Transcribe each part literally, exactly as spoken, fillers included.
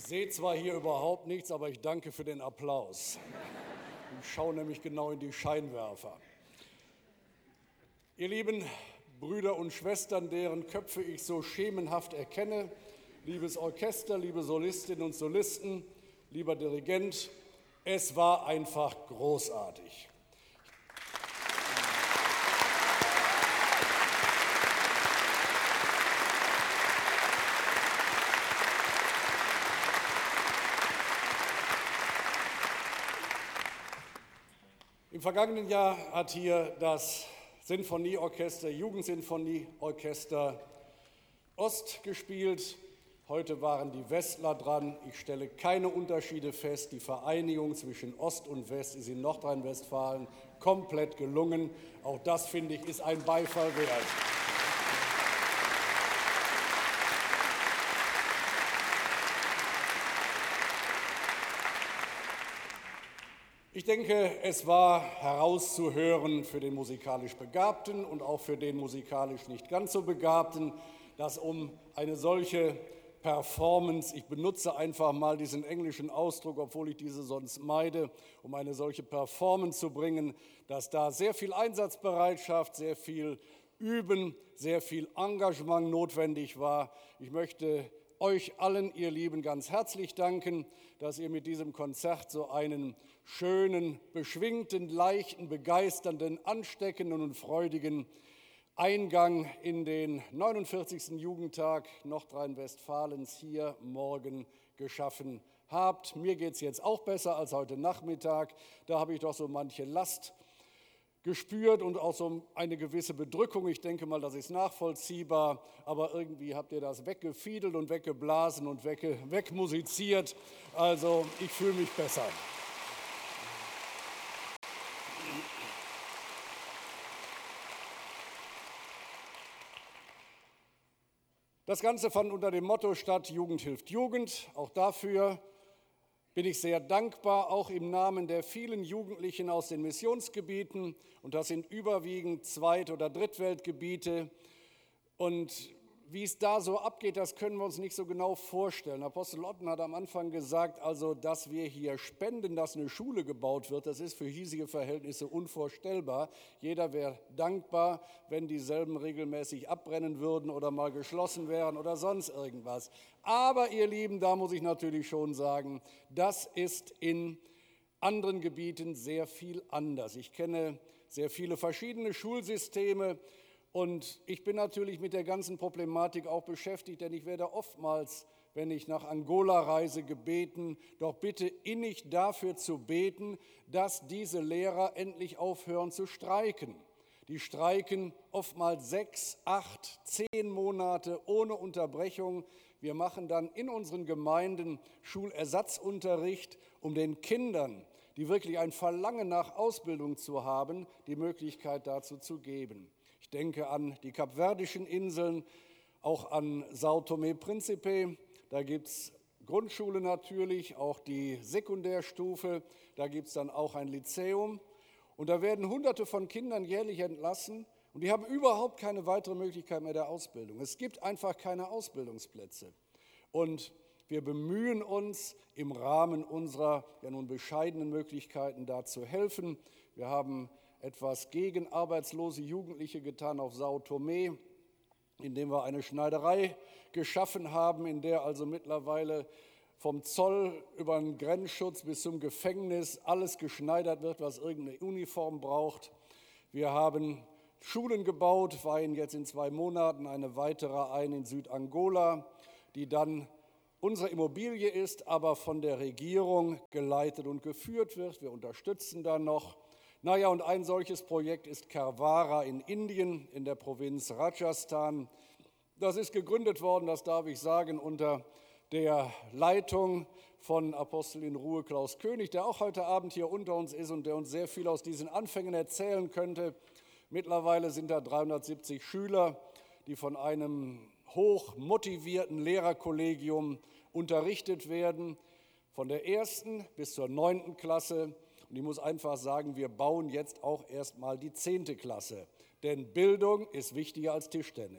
sehe zwar hier überhaupt nichts, aber ich danke für den Applaus. Ich schaue nämlich genau in die Scheinwerfer. Ihr lieben Brüder und Schwestern, deren Köpfe ich so schemenhaft erkenne, liebes Orchester, liebe Solistinnen und Solisten, lieber Dirigent, es war einfach großartig. Im vergangenen Jahr hat hier das Sinfonieorchester, Jugendsinfonieorchester Ost gespielt. Heute waren die Westler dran. Ich stelle keine Unterschiede fest. Die Vereinigung zwischen Ost und West ist in Nordrhein-Westfalen komplett gelungen. Auch das, finde ich, ist ein Beifall wert. Ich denke, es war herauszuhören für den musikalisch Begabten und auch für den musikalisch nicht ganz so Begabten, dass um eine solche Performance, ich benutze einfach mal diesen englischen Ausdruck, obwohl ich diese sonst meide, um eine solche Performance zu bringen, dass da sehr viel Einsatzbereitschaft, sehr viel Üben, sehr viel Engagement notwendig war. Ich möchte euch allen, ihr Lieben, ganz herzlich danken, dass ihr mit diesem Konzert so einen schönen, beschwingten, leichten, begeisternden, ansteckenden und freudigen Eingang in den neunundvierzigsten Jugendtag Nordrhein-Westfalens hier morgen geschaffen habt. Mir geht es jetzt auch besser als heute Nachmittag. Da habe ich doch so manche Last gespürt und auch so eine gewisse Bedrückung. Ich denke mal, das ist nachvollziehbar, aber irgendwie habt ihr das weggefiedelt und weggeblasen und wegge wegmusiziert. Also ich fühle mich besser. Das Ganze fand unter dem Motto statt, Jugend hilft Jugend. Auch dafür bin ich sehr dankbar, auch im Namen der vielen Jugendlichen aus den Missionsgebieten. Und das sind überwiegend Zweit- oder Drittweltgebiete. Und wie es da so abgeht, das können wir uns nicht so genau vorstellen. Apostel Otten hat am Anfang gesagt, also dass wir hier spenden, dass eine Schule gebaut wird, das ist für hiesige Verhältnisse unvorstellbar. Jeder wäre dankbar, wenn dieselben regelmäßig abbrennen würden oder mal geschlossen wären oder sonst irgendwas. Aber ihr Lieben, da muss ich natürlich schon sagen, das ist in anderen Gebieten sehr viel anders. Ich kenne sehr viele verschiedene Schulsysteme. Und ich bin natürlich mit der ganzen Problematik auch beschäftigt, denn ich werde oftmals, wenn ich nach Angola reise, gebeten, doch bitte innig dafür zu beten, dass diese Lehrer endlich aufhören zu streiken. Die streiken oftmals sechs, acht, zehn Monate ohne Unterbrechung. Wir machen dann in unseren Gemeinden Schulersatzunterricht, um den Kindern, die wirklich ein Verlangen nach Ausbildung zu haben, die Möglichkeit dazu zu geben. Ich denke an die Kapverdischen Inseln, auch an São Tomé Príncipe. Da gibt es Grundschule natürlich, auch die Sekundärstufe. Da gibt es dann auch ein Lyzeum. Und da werden Hunderte von Kindern jährlich entlassen. Und die haben überhaupt keine weitere Möglichkeit mehr der Ausbildung. Es gibt einfach keine Ausbildungsplätze. Und wir bemühen uns im Rahmen unserer ja nun bescheidenen Möglichkeiten da zu helfen. Wir haben etwas gegen arbeitslose Jugendliche getan auf São Tomé, indem wir eine Schneiderei geschaffen haben, in der also mittlerweile vom Zoll über den Grenzschutz bis zum Gefängnis alles geschneidert wird, was irgendeine Uniform braucht. Wir haben Schulen gebaut, weihen jetzt in zwei Monaten eine weitere ein in Südangola, die dann unsere Immobilie ist, aber von der Regierung geleitet und geführt wird. Wir unterstützen da noch. Naja, und ein solches Projekt ist Karwara in Indien, in der Provinz Rajasthan. Das ist gegründet worden, das darf ich sagen, unter der Leitung von Apostel in Ruhe Klaus König, der auch heute Abend hier unter uns ist und der uns sehr viel aus diesen Anfängen erzählen könnte. Mittlerweile sind da dreihundertsiebzig Schüler, die von einem hoch motivierten Lehrerkollegium unterrichtet werden, von der ersten bis zur neunten Klasse. Und ich muss einfach sagen, wir bauen jetzt auch erstmal die zehnte Klasse. Denn Bildung ist wichtiger als Tischtennis.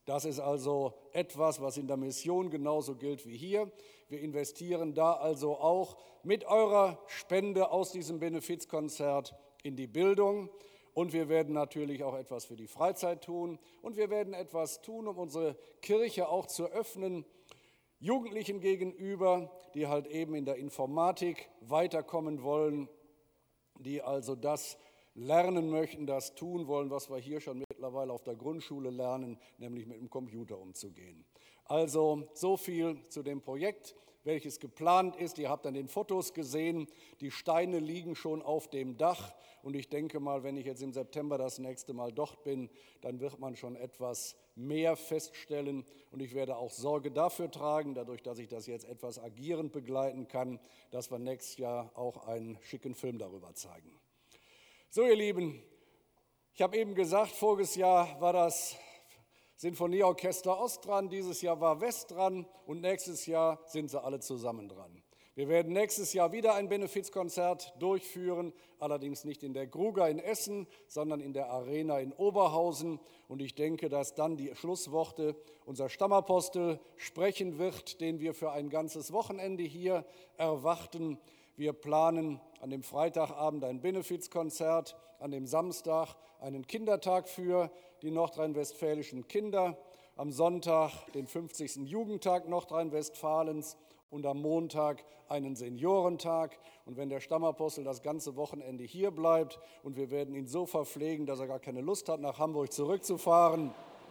Das ist also etwas, was in der Mission genauso gilt wie hier. Wir investieren da also auch mit eurer Spende aus diesem Benefizkonzert in die Bildung. Und wir werden natürlich auch etwas für die Freizeit tun. Und wir werden etwas tun, um unsere Kirche auch zu öffnen, Jugendlichen gegenüber, die halt eben in der Informatik weiterkommen wollen, die also das lernen möchten, das tun wollen, was wir hier schon mittlerweile auf der Grundschule lernen, nämlich mit dem Computer umzugehen. Also so viel zu dem Projekt, welches geplant ist. Ihr habt an den Fotos gesehen, die Steine liegen schon auf dem Dach. Und ich denke mal, wenn ich jetzt im September das nächste Mal dort bin, dann wird man schon etwas mehr feststellen. Und ich werde auch Sorge dafür tragen, dadurch, dass ich das jetzt etwas agierend begleiten kann, dass wir nächstes Jahr auch einen schicken Film darüber zeigen. So, ihr Lieben, ich habe eben gesagt, voriges Jahr war das Sinfonieorchester Ost dran, dieses Jahr war West dran und nächstes Jahr sind sie alle zusammen dran. Wir werden nächstes Jahr wieder ein Benefizkonzert durchführen, allerdings nicht in der Gruga in Essen, sondern in der Arena in Oberhausen. Und ich denke, dass dann die Schlussworte unser Stammapostel sprechen wird, den wir für ein ganzes Wochenende hier erwarten. Wir planen an dem Freitagabend ein Benefizkonzert, an dem Samstag einen Kindertag für die nordrhein-westfälischen Kinder, am Sonntag den fünfzigsten Jugendtag Nordrhein-Westfalens und am Montag einen Seniorentag. Und wenn der Stammapostel das ganze Wochenende hier bleibt und wir werden ihn so verpflegen, dass er gar keine Lust hat, nach Hamburg zurückzufahren,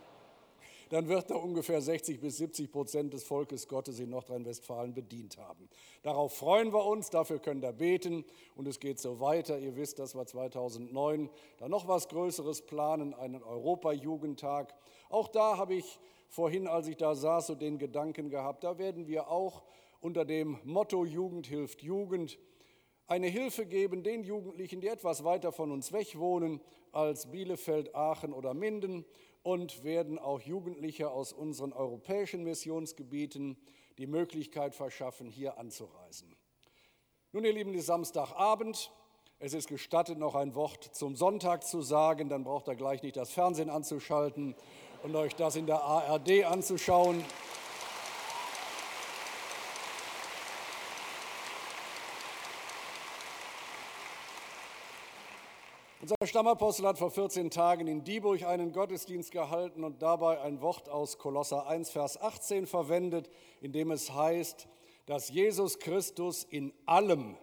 dann wird er ungefähr sechzig bis siebzig Prozent des Volkes Gottes in Nordrhein-Westfalen bedient haben. Darauf freuen wir uns, dafür könnt ihr beten und es geht so weiter. Ihr wisst, dass wir zweitausendneun da noch was Größeres planen, einen Europa-Jugendtag. Auch da habe ich vorhin, als ich da saß, so den Gedanken gehabt, da werden wir auch unter dem Motto Jugend hilft Jugend eine Hilfe geben den Jugendlichen, die etwas weiter von uns weg wohnen als Bielefeld, Aachen oder Minden, und werden auch Jugendliche aus unseren europäischen Missionsgebieten die Möglichkeit verschaffen, hier anzureisen. Nun, ihr Lieben, es ist Samstagabend. Es ist gestattet, noch ein Wort zum Sonntag zu sagen. Dann braucht ihr gleich nicht das Fernsehen anzuschalten und euch das in der A R D anzuschauen. Unser Stammapostel hat vor vierzehn Tagen in Dieburg einen Gottesdienst gehalten und dabei ein Wort aus Kolosser eins, Vers achtzehn verwendet, in dem es heißt, dass Jesus Christus in allem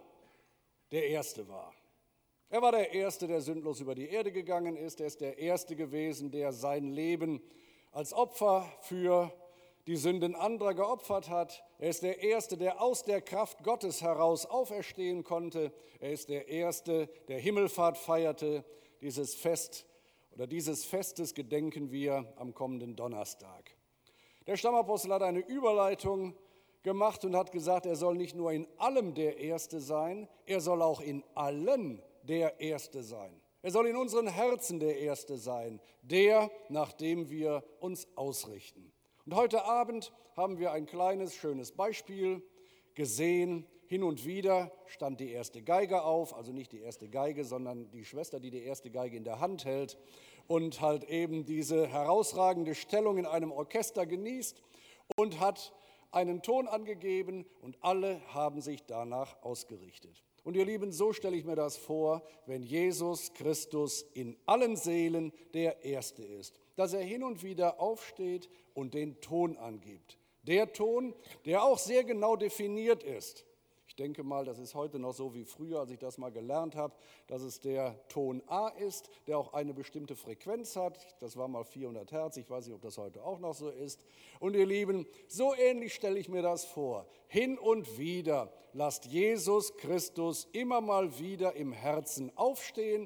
der Erste war. Er war der Erste, der sündlos über die Erde gegangen ist. Er ist der Erste gewesen, der sein Leben als Opfer für die Sünden anderer geopfert hat. Er ist der Erste, der aus der Kraft Gottes heraus auferstehen konnte. Er ist der Erste, der Himmelfahrt feierte. Dieses Fest oder dieses Festes gedenken wir am kommenden Donnerstag. Der Stammapostel hat eine Überleitung gemacht und hat gesagt, er soll nicht nur in allem der Erste sein, er soll auch in allen der Erste sein. Er soll in unseren Herzen der Erste sein, der, nach dem wir uns ausrichten. Und heute Abend haben wir ein kleines, schönes Beispiel gesehen. Hin und wieder stand die erste Geige auf, also nicht die erste Geige, sondern die Schwester, die die erste Geige in der Hand hält und halt eben diese herausragende Stellung in einem Orchester genießt und hat einen Ton angegeben und alle haben sich danach ausgerichtet. Und ihr Lieben, so stelle ich mir das vor, wenn Jesus Christus in allen Seelen der Erste ist, dass er hin und wieder aufsteht und den Ton angibt. Der Ton, der auch sehr genau definiert ist. Ich denke mal, das ist heute noch so wie früher, als ich das mal gelernt habe, dass es der Ton A ist, der auch eine bestimmte Frequenz hat. Das war mal vierhundert Hertz, ich weiß nicht, ob das heute auch noch so ist. Und ihr Lieben, so ähnlich stelle ich mir das vor. Hin und wieder lasst Jesus Christus immer mal wieder im Herzen aufstehen,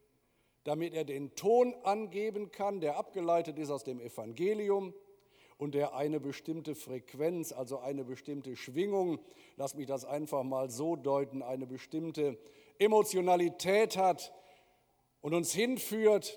damit er den Ton angeben kann, der abgeleitet ist aus dem Evangelium und der eine bestimmte Frequenz, also eine bestimmte Schwingung, lass mich das einfach mal so deuten, eine bestimmte Emotionalität hat und uns hinführt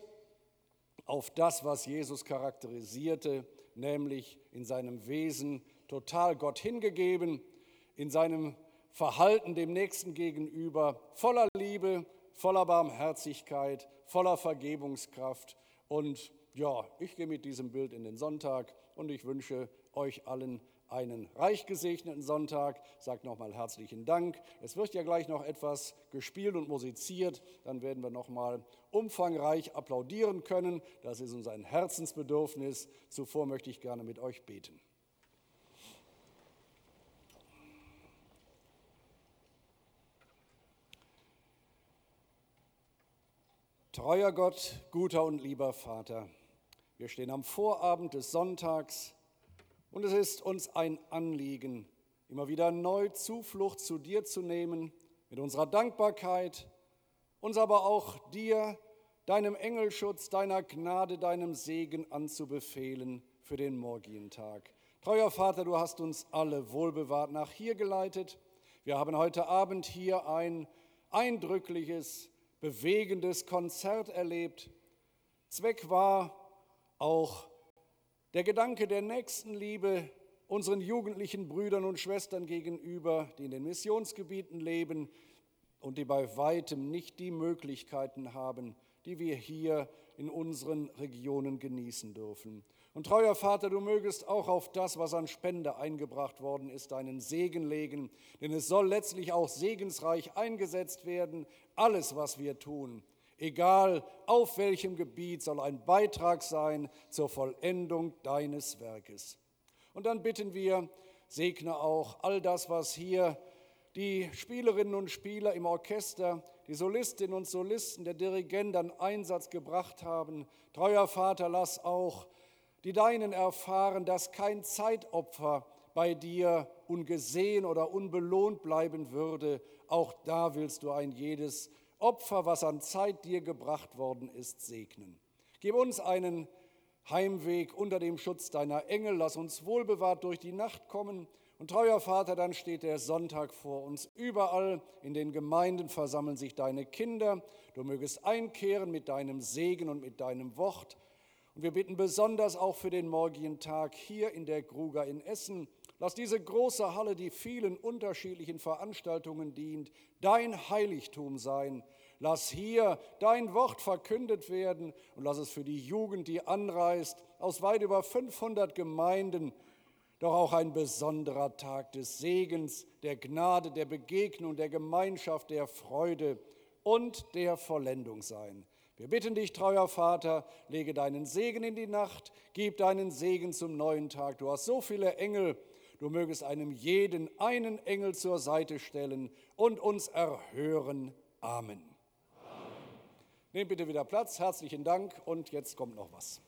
auf das, was Jesus charakterisierte, nämlich in seinem Wesen total Gott hingegeben, in seinem Verhalten dem Nächsten gegenüber voller Liebe, voller Barmherzigkeit, voller Vergebungskraft und Ja, ich gehe mit diesem Bild in den Sonntag und ich wünsche euch allen einen reich gesegneten Sonntag. Sagt nochmal herzlichen Dank. Es wird ja gleich noch etwas gespielt und musiziert. Dann werden wir nochmal umfangreich applaudieren können. Das ist uns ein Herzensbedürfnis. Zuvor möchte ich gerne mit euch beten. Treuer Gott, guter und lieber Vater, wir stehen am Vorabend des Sonntags und es ist uns ein Anliegen, immer wieder neu Zuflucht zu dir zu nehmen, mit unserer Dankbarkeit, uns aber auch dir, deinem Engelschutz, deiner Gnade, deinem Segen anzubefehlen für den morgigen Tag. Treuer Vater, du hast uns alle wohlbewahrt nach hier geleitet. Wir haben heute Abend hier ein eindrückliches, bewegendes Konzert erlebt. Zweck war auch der Gedanke der Nächstenliebe unseren jugendlichen Brüdern und Schwestern gegenüber, die in den Missionsgebieten leben und die bei weitem nicht die Möglichkeiten haben, die wir hier in unseren Regionen genießen dürfen. Und treuer Vater, du mögest auch auf das, was an Spende eingebracht worden ist, deinen Segen legen, denn es soll letztlich auch segensreich eingesetzt werden. Alles, was wir tun, egal auf welchem Gebiet, soll ein Beitrag sein zur Vollendung deines Werkes. Und dann bitten wir, segne auch all das, was hier die Spielerinnen und Spieler im Orchester, die Solistinnen und Solisten, der Dirigent an Einsatz gebracht haben. Treuer Vater, lass auch die Deinen erfahren, dass kein Zeitopfer bei dir ungesehen oder unbelohnt bleiben würde. Auch da willst du ein jedes Opfer, was an Zeit dir gebracht worden ist, segnen. Gib uns einen Heimweg unter dem Schutz deiner Engel. Lass uns wohlbewahrt durch die Nacht kommen. Und treuer Vater, dann steht der Sonntag vor uns. Überall in den Gemeinden versammeln sich deine Kinder. Du mögest einkehren mit deinem Segen und mit deinem Wort. Und wir bitten besonders auch für den morgigen Tag hier in der Gruga in Essen. Lass diese große Halle, die vielen unterschiedlichen Veranstaltungen dient, dein Heiligtum sein. Lass hier dein Wort verkündet werden und lass es für die Jugend, die anreist, aus weit über fünfhundert Gemeinden, doch auch ein besonderer Tag des Segens, der Gnade, der Begegnung, der Gemeinschaft, der Freude und der Vollendung sein. Wir bitten dich, treuer Vater, lege deinen Segen in die Nacht, gib deinen Segen zum neuen Tag. Du hast so viele Engel, du mögest einem jeden einen Engel zur Seite stellen und uns erhören. Amen. Amen. Nehmt bitte wieder Platz, herzlichen Dank und jetzt kommt noch was.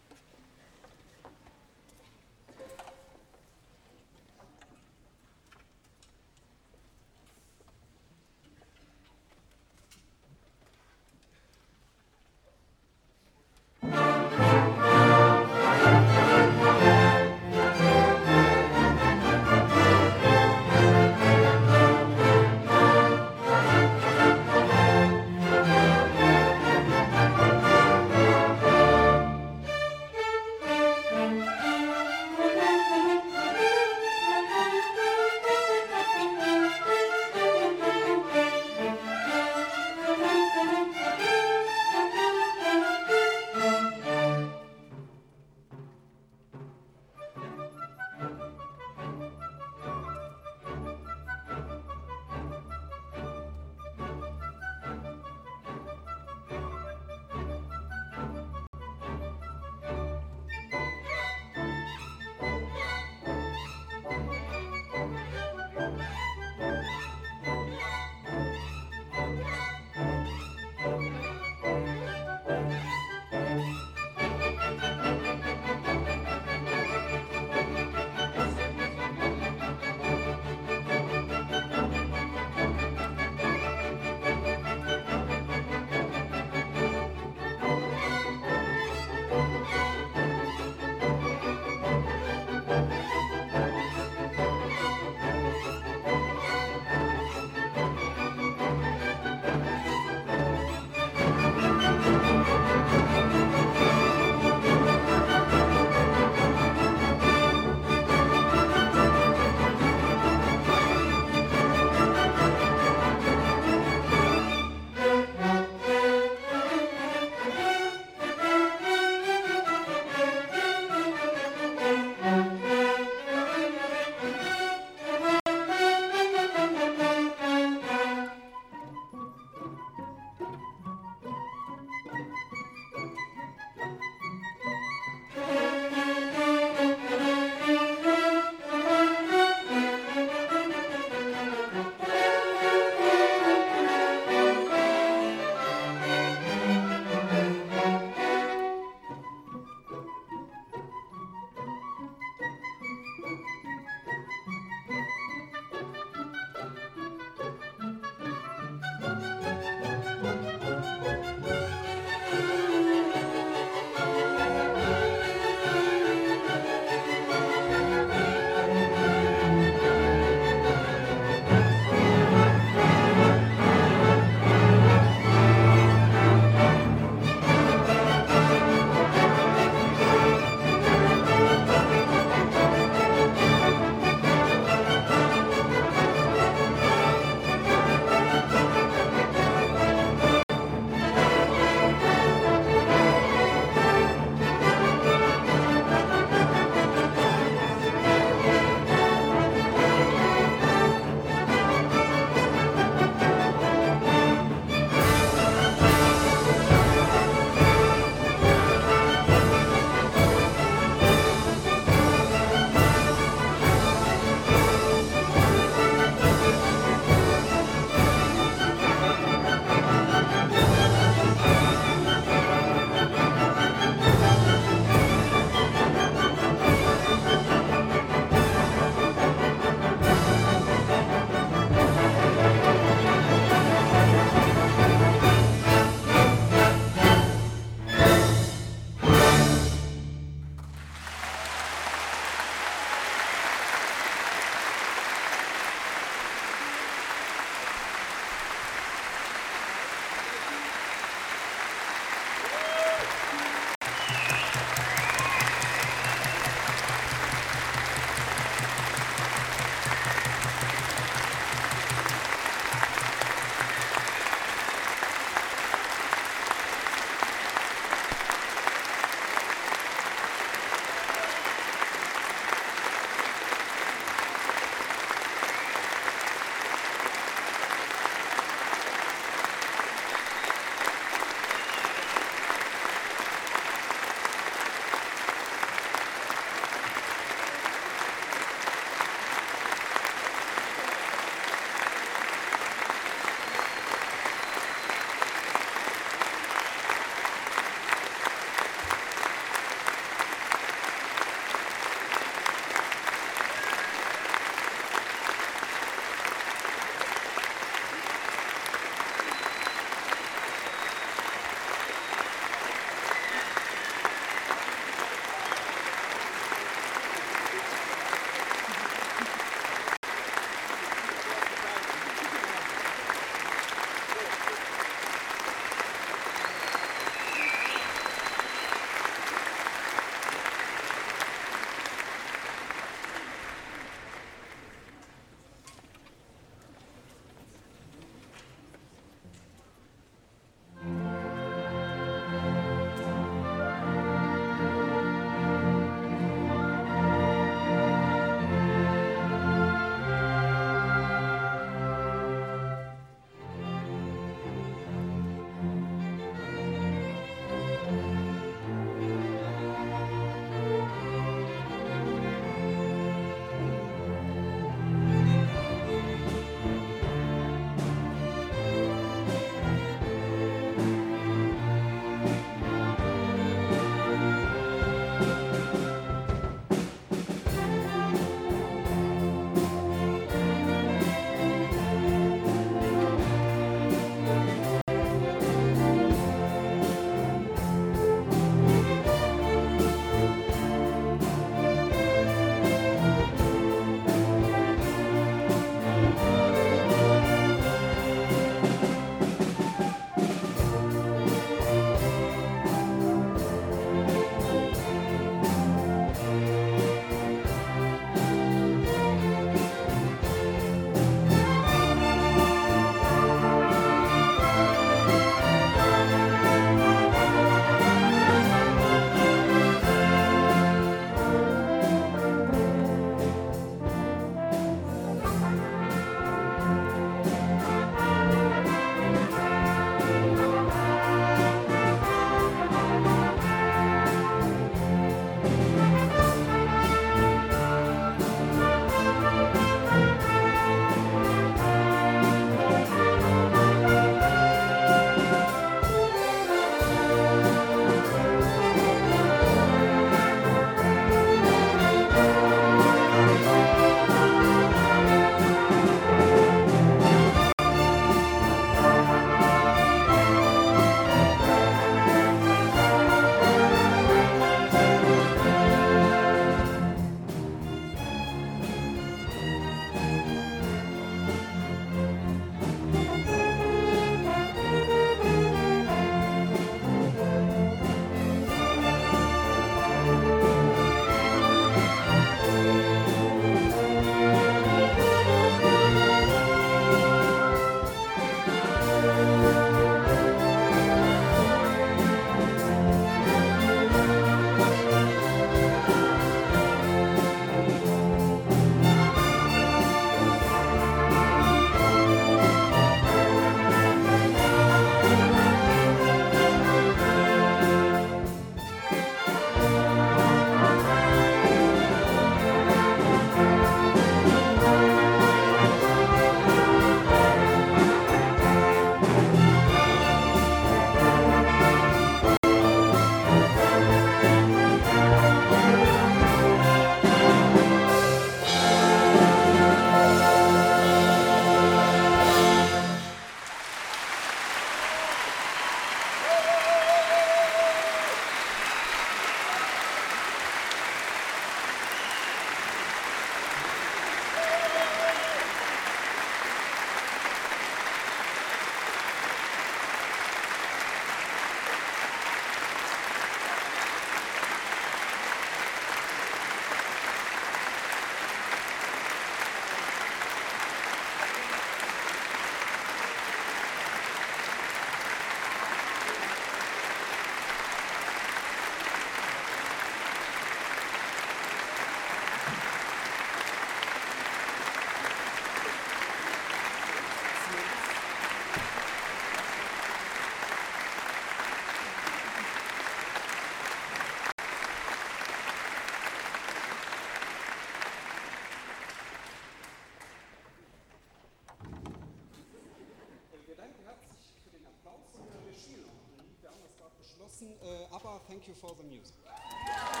Wir haben das gerade beschlossen, uh, aber thank you for the music.